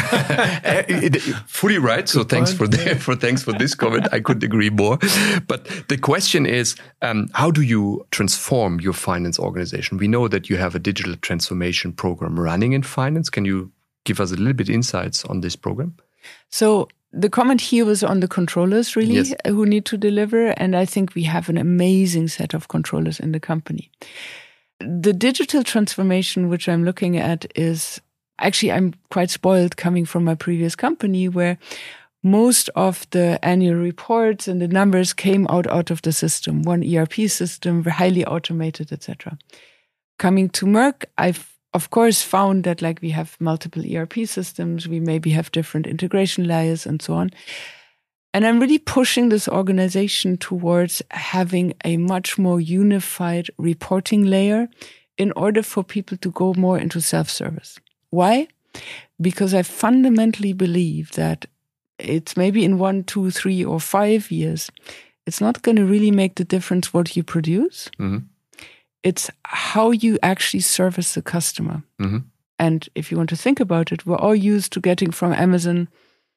that? Fully right. So thanks for this comment. I couldn't agree more. But the question is, how do you transform your finance organization? We know that you have a digital transformation program running in finance. Can you give us a little bit insights on this program? So the comment here was on the controllers, really, yes, who need to deliver. And I think we have an amazing set of controllers in the company. The digital transformation, which I'm looking at, is actually, I'm quite spoiled coming from my previous company where most of the annual reports and the numbers came out of the system, one ERP system, highly automated, etc. Coming to Merck, I've of course found that like we have multiple ERP systems, we maybe have different integration layers and so on. And I'm really pushing this organization towards having a much more unified reporting layer in order for people to go more into self-service. Why? Because I fundamentally believe that it's maybe in 1, 2, 3, or 5 years, it's not going to really make the difference what you produce. Mm-hmm. It's how you actually service the customer. Mm-hmm. And if you want to think about it, we're all used to getting from Amazon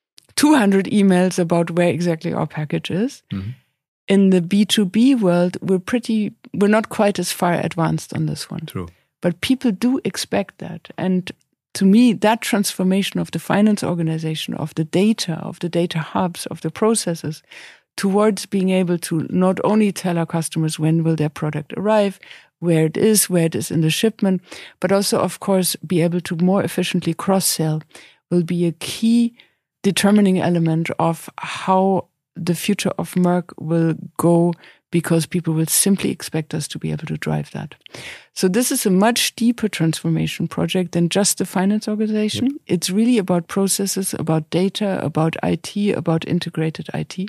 200 emails about where exactly our package is. Mm-hmm. In the B2B world, we're not quite as far advanced on this one. True. But people do expect that. And to me, that transformation of the finance organization, of the data hubs, of the processes, towards being able to not only tell our customers when will their product arrive, where it is in the shipment, but also, of course, be able to more efficiently cross-sell will be a key determining element of how the future of Merck will go, because people will simply expect us to be able to drive that. So this is a much deeper transformation project than just the finance organization. Yep. It's really about processes, about data, about IT, about integrated IT.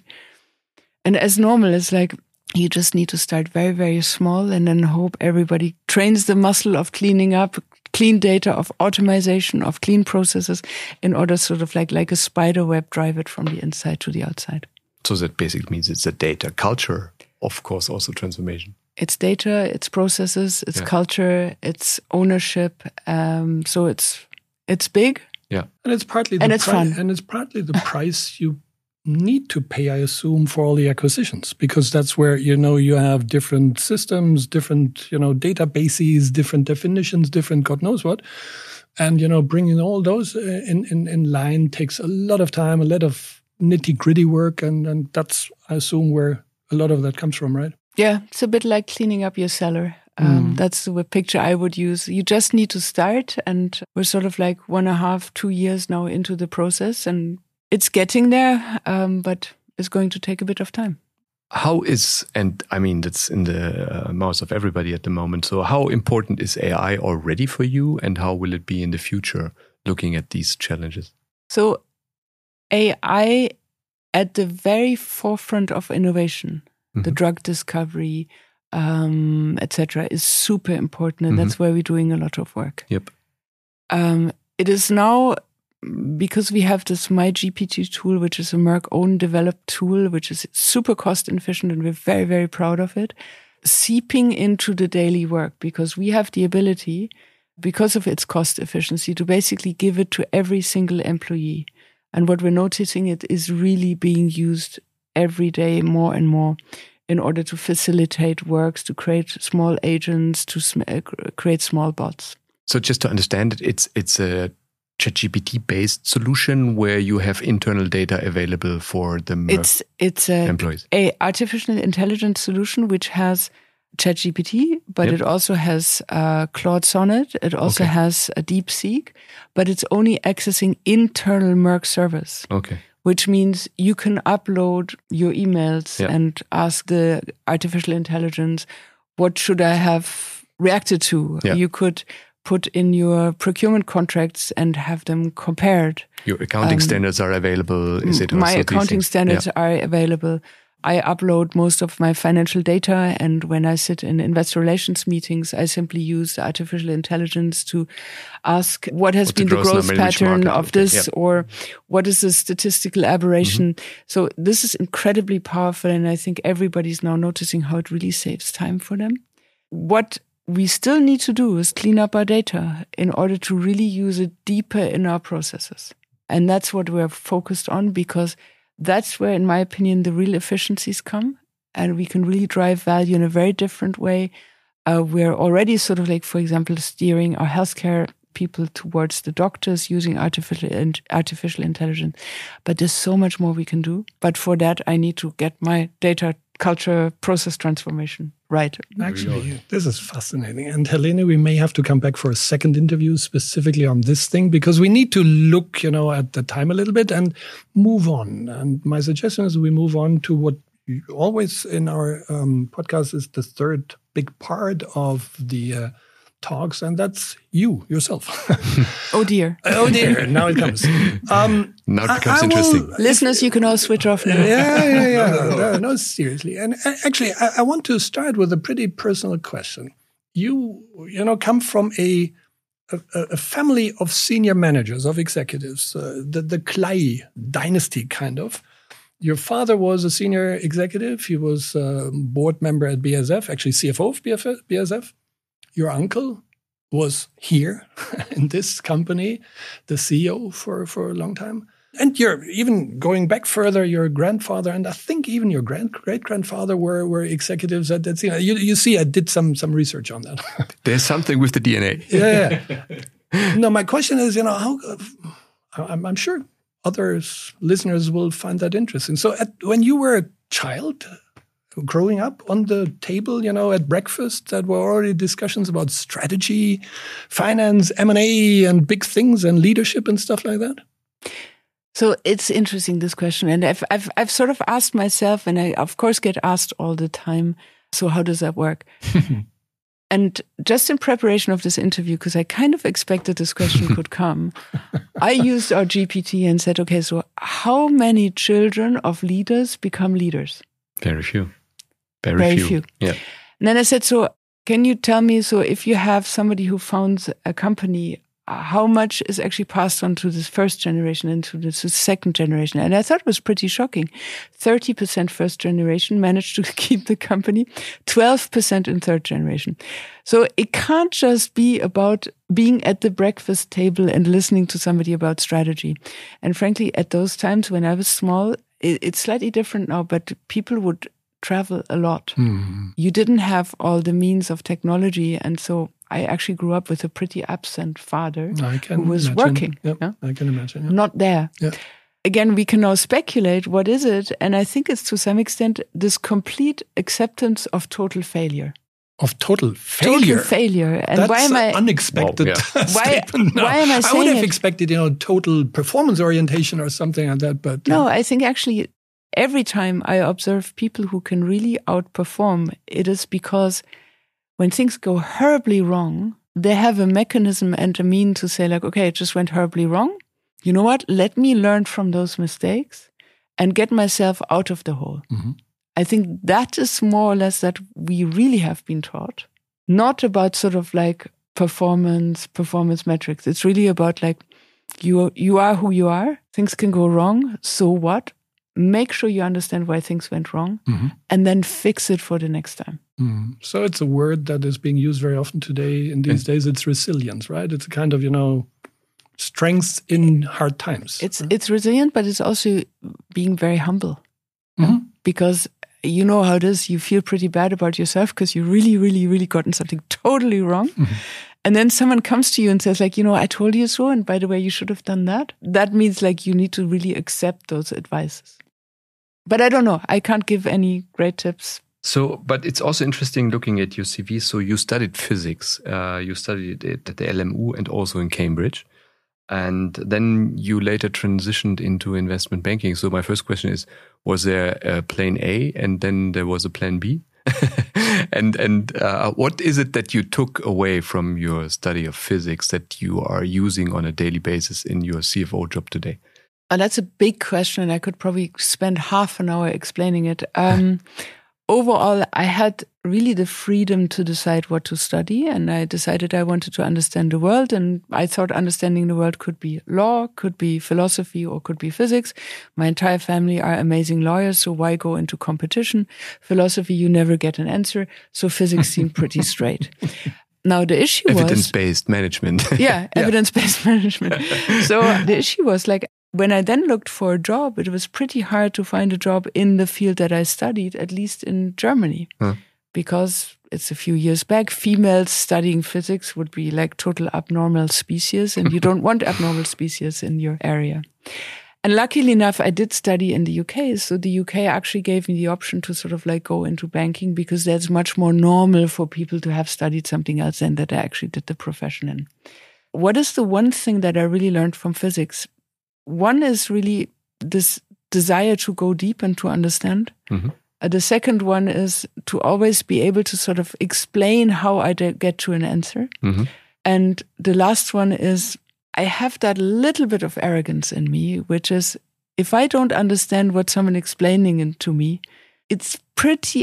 And as normal, it's like you just need to start very, very small and then hope everybody trains the muscle of cleaning up, clean data, of automation, of clean processes in order sort of like a spider web drive it from the inside to the outside. So that basically means it's a data culture, of course, also transformation. It's data, it's processes, it's culture, it's ownership. So it's big. Yeah, and it's partly fun, and it's partly the price you need to pay, I assume, for all the acquisitions, because that's where you have different systems, different databases, different definitions, different God knows what, and bringing all those in line takes a lot of time, a lot of nitty-gritty work, and that's, I assume, where a lot of that comes from, right? Yeah, it's a bit like cleaning up your cellar. That's the picture I would use. You just need to start, and we're sort of like 1.5, 2 years now into the process, and it's getting there, but it's going to take a bit of time. How is, and I mean, that's in the mouth of everybody at the moment, so how important is AI already for you, and how will it be in the future, looking at these challenges? So AI at the very forefront of innovation, the drug discovery, etc., is super important, and that's where we're doing a lot of work. Yep. It is now, because we have this MyGPT tool, which is a Merck own developed tool, which is super cost efficient, and we're very, very proud of it, seeping into the daily work, because we have the ability, because of its cost efficiency, to basically give it to every single employee. And what we're noticing, it is really being used every day more and more in order to facilitate works, to create small agents, to create small bots. So just to understand it, it's a ChatGPT-based solution where you have internal data available for the it's employees. A artificial intelligence solution which has ChatGPT, but it also has Claude Sonnet. It also has a DeepSeek, but it's only accessing internal Merck servers. Okay. Which means you can upload your emails and ask the artificial intelligence, what should I have reacted to? Yeah. You could put in your procurement contracts and have them compared. Your accounting standards are available, is it? My accounting standards are available. I upload most of my financial data, and when I sit in investor relations meetings, I simply use artificial intelligence to ask what has been the growth pattern of this, or what is the statistical aberration. So this is incredibly powerful, and I think everybody's now noticing how it really saves time for them. What we still need to do is clean up our data in order to really use it deeper in our processes. And that's what we're focused on, because that's where, in my opinion, the real efficiencies come, and we can really drive value in a very different way. We're already sort of like, for example, steering our healthcare people towards the doctors using artificial intelligence. But there's so much more we can do. But for that, I need to get my data culture process transformation right. Actually, this is fascinating. And Helene, we may have to come back for a second interview specifically on this thing, because we need to look, at the time a little bit and move on. And my suggestion is we move on to what always in our podcast is the third big part of the talks, and that's yourself. Oh dear. Oh dear. Now it comes. Now it becomes interesting. Listeners, you can all switch off now. Yeah. No, seriously. And actually, I want to start with a pretty personal question. You come from a family of senior managers, of executives, the Kley dynasty, kind of. Your father was a senior executive. He was a board member at BASF, actually CFO of BASF. Your uncle was here in this company, the CEO for a long time. And you're even going back further, your grandfather, and I think even your great-grandfather were executives at that. You see, I did some research on that. There's something with the DNA. Yeah. No, my question is, how I'm sure other listeners will find that interesting. So when you were a child, growing up on the table, at breakfast, that were already discussions about strategy, finance, M&A, and big things and leadership and stuff like that? So it's interesting, this question. And I've sort of asked myself, and I, of course, get asked all the time, so how does that work? And just in preparation of this interview, because I kind of expected this question could come, I used our GPT and said, okay, so how many children of leaders become leaders? Very few. Very few. Yeah. And then I said, so can you tell me, so if you have somebody who founds a company, how much is actually passed on to this first generation and to this second generation. And I thought it was pretty shocking. 30% first generation managed to keep the company, 12% in third generation. So it can't just be about being at the breakfast table and listening to somebody about strategy. And frankly, at those times when I was small, it's slightly different now, but people would travel a lot. Mm-hmm. You didn't have all the means of technology. And so I actually grew up with a pretty absent father who was working. Yep, yeah? I can imagine. Yep. Not there. Yep. Again, we can now speculate, what is it? And I think it's to some extent this complete acceptance of total failure. Of total failure? Total failure. And that's why am I unexpected statement. Why am I saying I would have expected, total performance orientation or something like that. But no, I think actually every time I observe people who can really outperform, it is because when things go horribly wrong, they have a mechanism and a mean to say like, okay, it just went horribly wrong. You know what? Let me learn from those mistakes and get myself out of the hole. Mm-hmm. I think that is more or less that we really have been taught, not about sort of like performance metrics. It's really about like, you are who you are. Things can go wrong. So what? Make sure you understand why things went wrong, mm-hmm. and then fix it for the next time. Mm. So it's a word that is being used very often today. In these days, it's resilience, right? It's a kind of, strength in hard times. It's resilient, but it's also being very humble. Mm-hmm. Because you know how it is. You feel pretty bad about yourself because you really, really, really gotten something totally wrong. Mm-hmm. And then someone comes to you and says like, I told you so. And by the way, you should have done that. That means like you need to really accept those advices. But I don't know. I can't give any great tips. So, but it's also interesting looking at your CV. So you studied physics. You studied it at the LMU and also in Cambridge. And then you later transitioned into investment banking. So my first question is, was there a plan A and then there was a plan B? and what is it that you took away from your study of physics that you are using on a daily basis in your CFO job today? That's a big question, and I could probably spend half an hour explaining it. Overall, I had really the freedom to decide what to study, and I decided I wanted to understand the world, and I thought understanding the world could be law, could be philosophy, or could be physics. My entire family are amazing lawyers, so why go into competition? Philosophy, you never get an answer, so physics seemed pretty straight. Now, the issue was... Evidence-based management. Yeah, evidence-based management. So the issue was like, when I then looked for a job, it was pretty hard to find a job in the field that I studied, at least in Germany. Because it's a few years back, females studying physics would be like total abnormal species, and you don't want abnormal species in your area. And luckily enough, I did study in the UK. So the UK actually gave me the option to sort of like go into banking, because that's much more normal for people to have studied something else than that I actually did the profession in. What is the one thing that I really learned from physics? One is really this desire to go deep and to understand. Mm-hmm. The second one is to always be able to sort of explain how I get to an answer. Mm-hmm. And the last one is I have that little bit of arrogance in me, which is if I don't understand what someone explaining it to me, it's pretty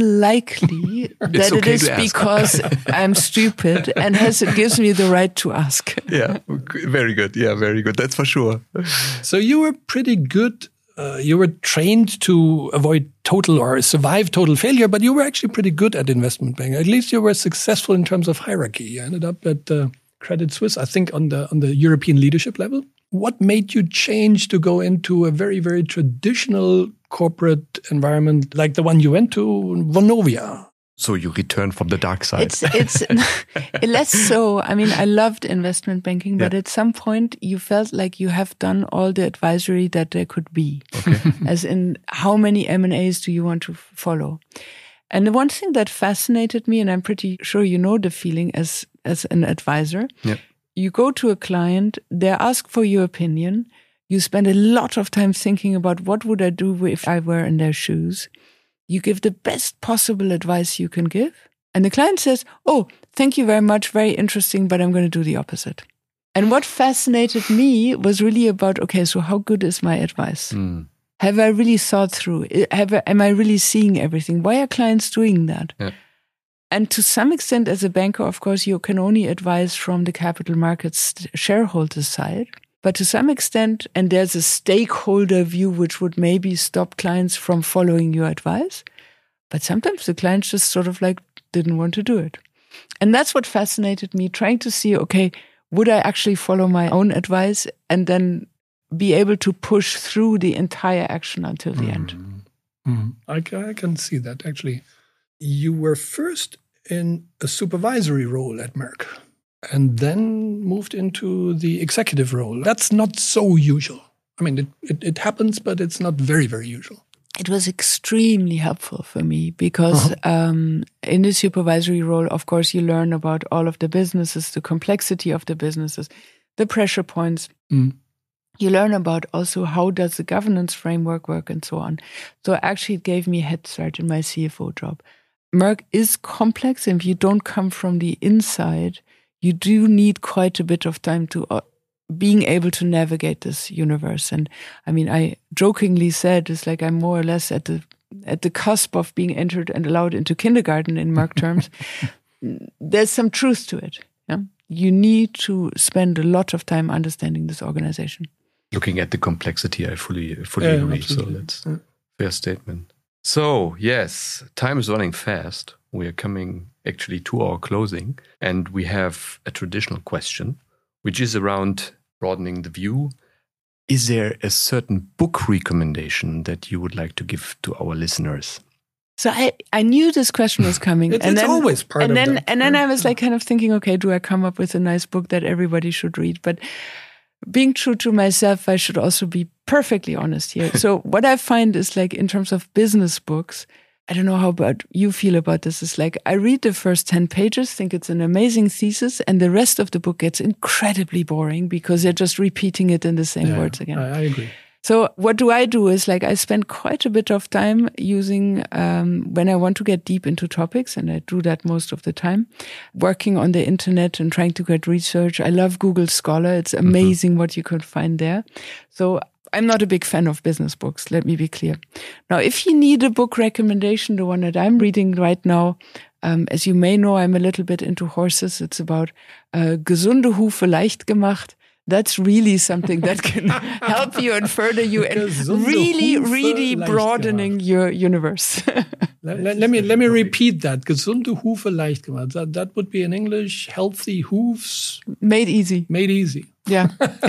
unlikely that it is because I'm stupid and it gives me the right to ask. Yeah, very good. Yeah, very good. That's for sure. So you were pretty good. You were trained to avoid total or survive total failure, but you were actually pretty good at investment banking. At least you were successful in terms of hierarchy. You ended up at Credit Suisse, I think, on the European leadership level. What made you change to go into a very, very traditional corporate environment like the one you went to, Vonovia? So you returned from the dark side. It's less so. I mean, I loved investment banking, but at some point you felt like you have done all the advisory that there could be. Okay. As in, how many M&As do you want to follow? And the one thing that fascinated me, and I'm pretty sure you know the feeling as an advisor, you go to a client, they ask for your opinion. You spend a lot of time thinking about what would I do if I were in their shoes. You give the best possible advice you can give. And the client says, oh, thank you very much, very interesting, but I'm going to do the opposite. And what fascinated me was really about, okay, so how good is my advice? Have I really thought through? Am I really seeing everything? Why are clients doing that? Yeah. And to some extent, as a banker, of course, you can only advise from the capital markets shareholder side. But to some extent, and there's a stakeholder view which would maybe stop clients from following your advice. But sometimes the clients just sort of like didn't want to do it. And that's what fascinated me, trying to see, okay, would I actually follow my own advice and then be able to push through the entire action until the end? I can see that, actually. You were first in a supervisory role at Merck and then moved into the executive role. That's not so usual. I mean, it happens, but it's not very, very usual. It was extremely helpful for me because in the supervisory role, of course, you learn about all of the businesses, the complexity of the businesses, the pressure points. You learn about also how does the governance framework work and so on. So actually it gave me a head start in my CFO job. Merck is complex, and if you don't come from the inside, you do need quite a bit of time to being able to navigate this universe. And I mean, I jokingly said it's like I'm more or less at the cusp of being entered and allowed into kindergarten in Merck terms. There's some truth to it. Yeah? You need to spend a lot of time understanding this organization. Looking at the complexity, I fully agree. So that's a fair statement. So yes, time is running fast. We are coming actually to our closing, and we have a traditional question, which is around broadening the view. Is there a certain book recommendation that you would like to give to our listeners? So I knew this question was coming. It's always part of that. And then I was like kind of thinking, okay, do I come up with a nice book that everybody should read? But being true to myself, I should also be perfectly honest here. So what I find is like in terms of business books, I don't know how about you feel about this. It's like I read the first 10 pages, think it's an amazing thesis, and the rest of the book gets incredibly boring because they're just repeating it in the same words again. I agree. So what do I do is like I spend quite a bit of time using, when I want to get deep into topics, and I do that most of the time, working on the internet and trying to get research. I love Google Scholar. It's amazing what you can find there. So I'm not a big fan of business books, let me be clear. Now, if you need a book recommendation, the one that I'm reading right now, as you may know, I'm a little bit into horses. It's about gesunde Hufe leicht gemacht. That's really something that can help you and further you and really broadening your universe. let me repeat that. Gesunde Hufe leicht gemacht. That would be in English, healthy hooves. Made easy. Made easy. Yeah.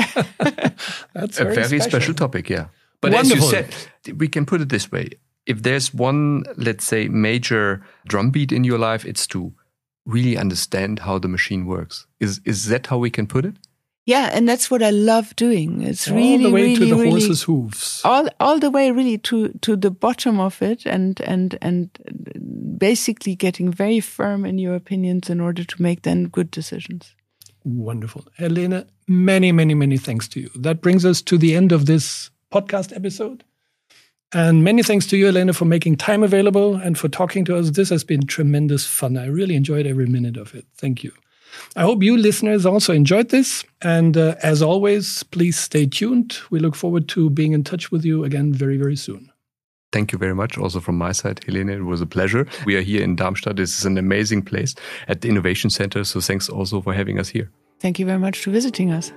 That's a very special topic, yeah. But wonderful. As you said, we can put it this way. If there's one, let's say, major drumbeat in your life, it's to really understand how the machine works. Is that how we can put it? Yeah, and that's what I love doing. It's all the way to the really, horse's hooves. All the way really to the bottom of it and basically getting very firm in your opinions in order to make then good decisions. Wonderful. Helene, many, many, many thanks to you. That brings us to the end of this podcast episode. And many thanks to you, Helene, for making time available and for talking to us. This has been tremendous fun. I really enjoyed every minute of it. Thank you. I hope you listeners also enjoyed this. And as always, please stay tuned. We look forward to being in touch with you again very, very soon. Thank you very much. Also from my side, Helene, it was a pleasure. We are here in Darmstadt. This is an amazing place at the Innovation Center. So thanks also for having us here. Thank you very much for visiting us.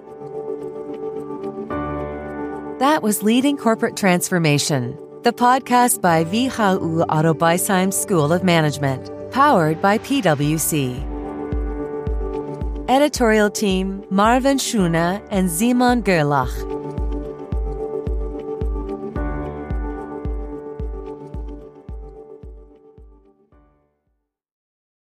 That was Leading Corporate Transformation, the podcast by WHU Otto Beisheim School of Management, powered by PwC. Editorial team Marvin Schuna and Simon Gerlach.